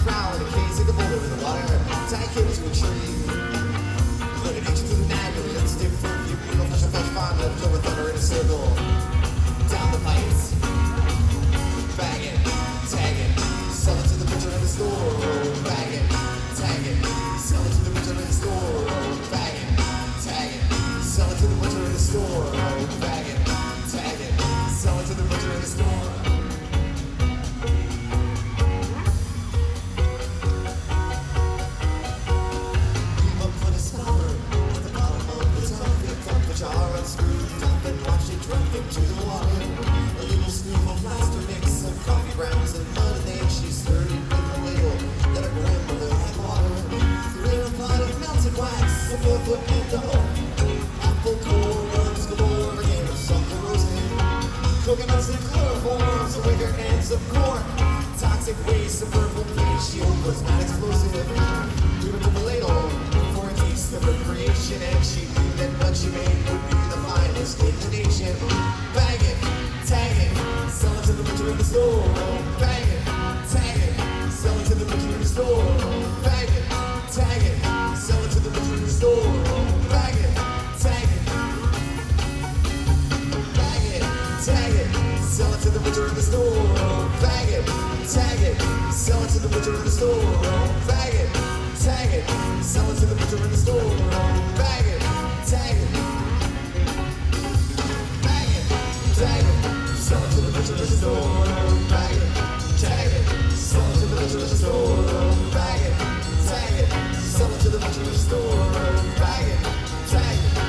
growl in a case like a boulder in the water. Tie a cable to a tree. Let it eat you through the night, really let's dip for a few. Real fresh and fresh fun, left over thunder in a circle. Down the pipes. Bag it, tag it, sell it to the butcher in the store. Bag it, tag it, sell it to the butcher in the store. Bag it, tag it, sell it to the butcher in the store. Bag it, tag it, sell it to the butcher in the store. Beam up for the stopper at the bottom of the tub. Pick up the jar, unscrew the top and watch it drop into the water. A little scoop of plaster mix some coffee grounds and mud, and then she stirred it with a ladle that her grandmother had water. Threw in a pot of melted wax, a 4-foot antelope, apple core, worms galore, a game of something roasted, coconuts and chloroform, some wicker and some corn, toxic waste, some purple paint shield was not explosive. We went to the ladle for a taste of her creation, and she knew that what she made would be the finest in the nation. Bag it, tag it, sell it to the butcher in the store. Bag it, tag it, sell it to the butcher in the store. Bag it, tag it, sell it to the butcher in the store. Bag it, tag it, bag it, tag it, sell it to the butcher in the store. Bag it, tag it, sell it to the butcher in the store. Bag it, tag it, sell it to the butcher in the store. Bag it, tag it. Tag it, sell it to the butcher in the store. Bag it, tag it, sell it to the butcher in the store. Bag it, tag it, sell it to the butcher in the store. Bag it, tag it.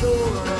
store.